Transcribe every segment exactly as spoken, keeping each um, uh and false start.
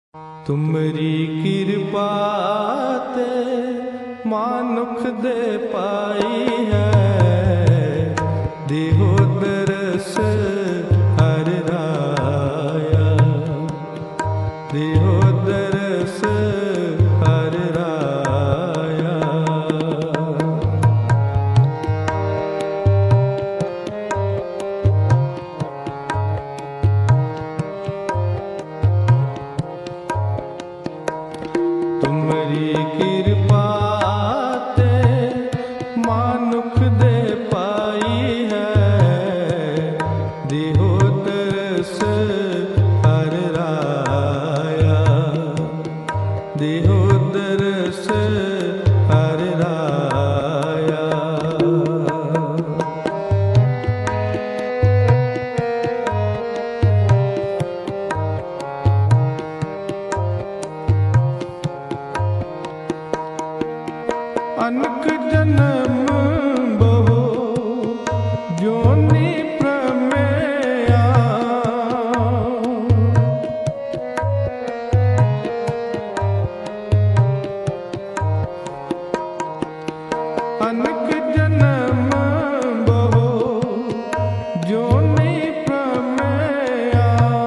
तुमरी कृपा ते मानुख दे पाई है, देहो दरस हर राया, देहो दरस हर राया। तुमरी कृपा ते मानुख दे पाई है, देहो दरस हर राया, देहो दरस हर राया। अनक जन्म बहु जोनि प्रमेया, अनक जन्म बहु जोनि प्रमेया,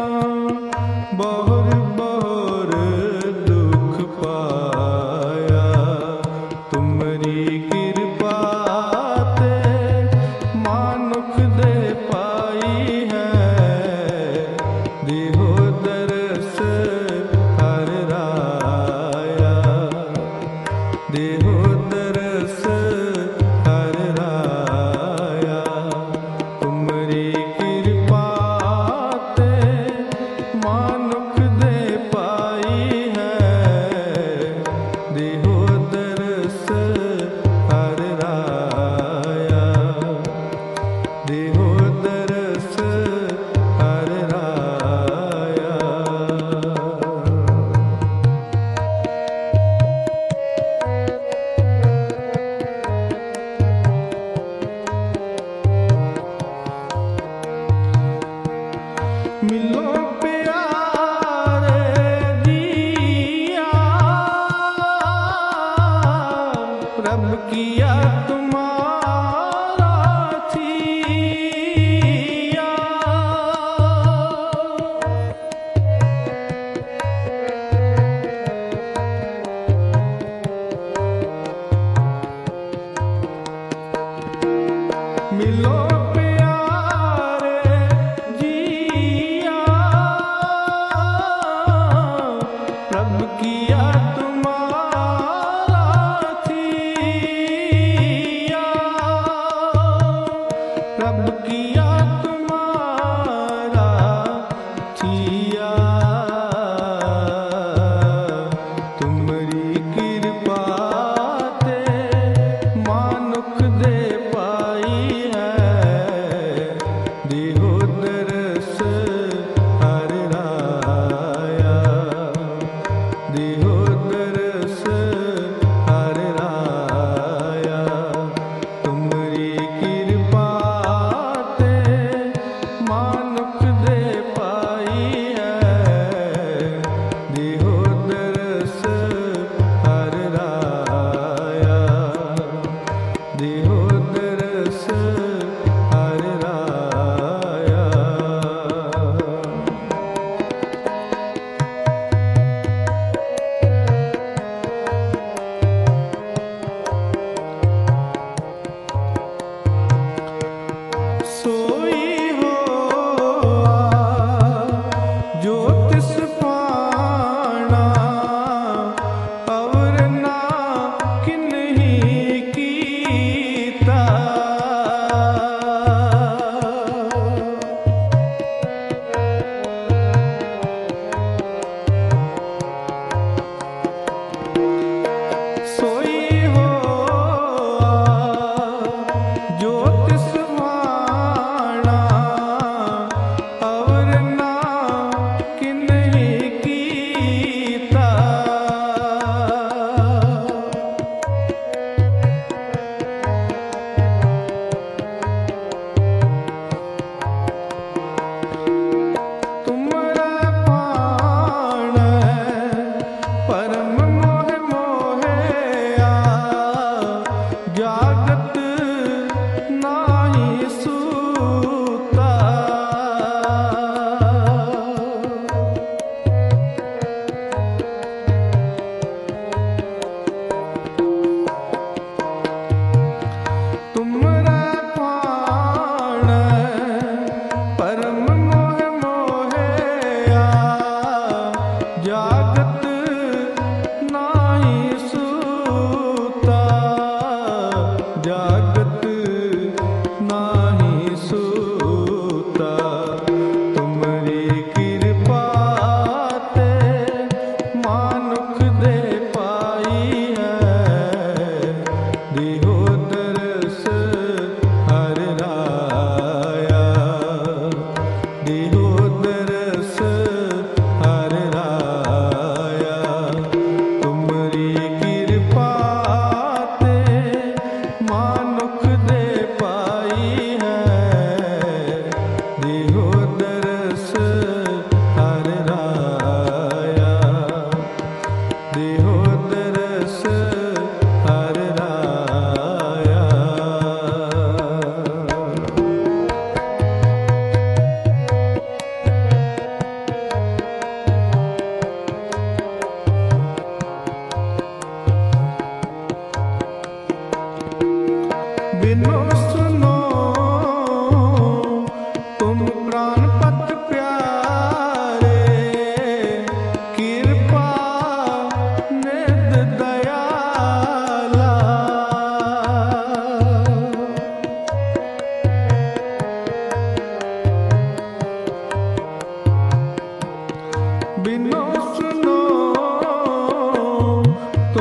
बहुर बहुर दुख पाया। तुमरी कृपा ते मानुख दे पाई है, देहो दरस हर राया, देहो दरस हर राया। तुमरी कृपा ते मानुख दे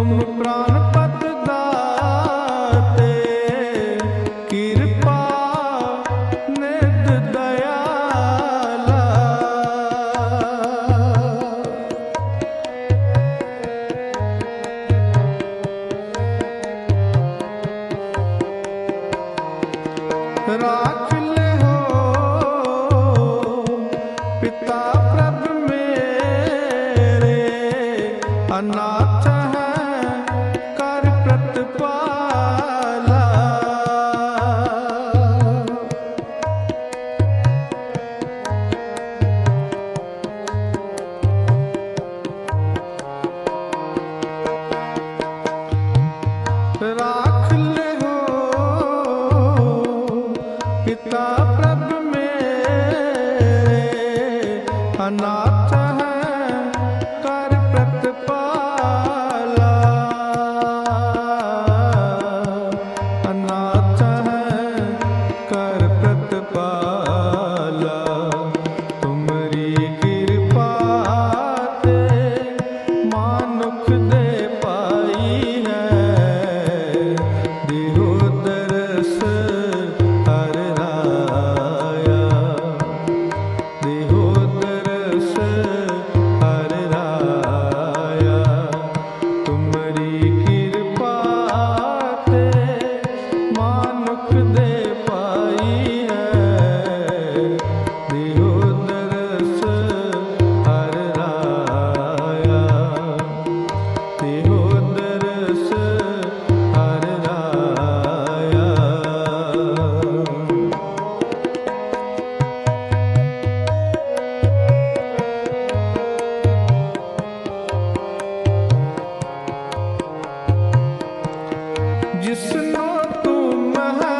तुम प्राणपत दाते, कृपा निध दयाला। राख ले हो पिता प्रभु मेरे, अनाथ है कर प्रतिपाला। राख ले हो पिता प्रभु मेरे, अनाथ है कर प्रतिपाला। अनाथ है कर प्रतिपाला। तुमरी कृपा ते मानुख दे पाई है, दिहो दरस हर राया। दिहो दरस हर राया। तुमरी कृपा ते मानुख दे पाई है, दिहो दरस हर राया। दिहो दरस हर राया। जिसनो तुम है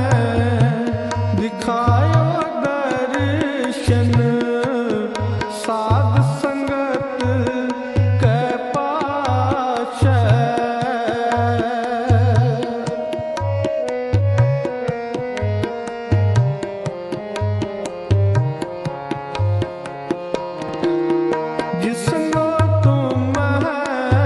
दिखायो दर्शन, साध संगत कै पाछै। जिसनो तुम है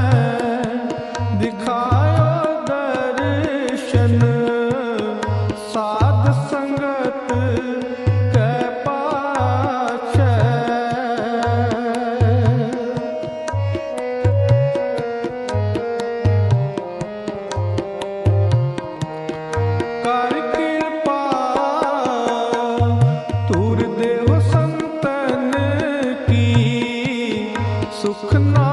दिखायो दर्शन, साध संगत कै पाछै। कर कृपा तूर देव संतन की, सुख ना